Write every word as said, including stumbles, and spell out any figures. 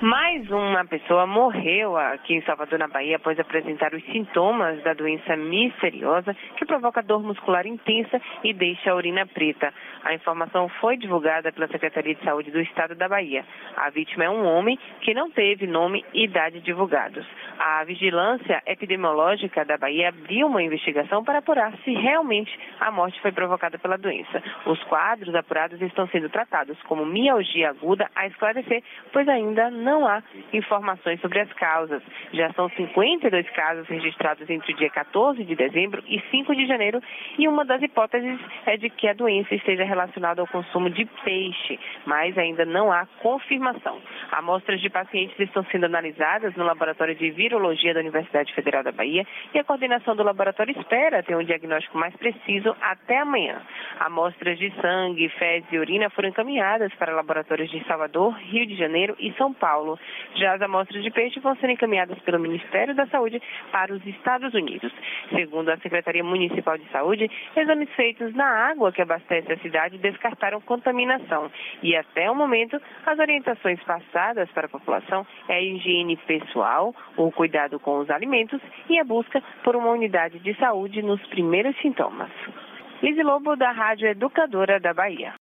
Mais uma pessoa morreu aqui em Salvador, na Bahia, após apresentar os sintomas da doença misteriosa que provoca dor muscular intensa e deixa a urina preta. A informação foi divulgada pela Secretaria de Saúde do Estado da Bahia. A vítima é um homem que não teve nome e idade divulgados. A Vigilância Epidemiológica da Bahia abriu uma investigação para apurar se realmente a morte foi provocada pela doença. Os quadros apurados estão sendo tratados como mialgia aguda a esclarecer, pois ainda não há informações sobre as causas. Já são cinquenta e dois casos registrados entre o dia quatorze de dezembro e cinco de janeiro, e uma das hipóteses é de que a doença esteja relacionada ao consumo de peixe, mas ainda não há confirmação. Amostras de pacientes estão sendo analisadas no Laboratório de Virologia da Universidade Federal da Bahia e a coordenação do laboratório espera ter um diagnóstico mais preciso até amanhã. Amostras de sangue, fezes e urina foram encaminhadas para laboratórios de Salvador, Rio de Janeiro e São Paulo. Já as amostras de peixe vão ser encaminhadas pelo Ministério da Saúde para os Estados Unidos. Segundo a Secretaria Municipal de Saúde, exames feitos na água que abastece a cidade descartaram contaminação. E até o momento, as orientações passadas para a população é a higiene pessoal, o cuidado com os alimentos e a busca por uma unidade de saúde nos primeiros sintomas. Lizy Lobo, da Rádio Educadora da Bahia.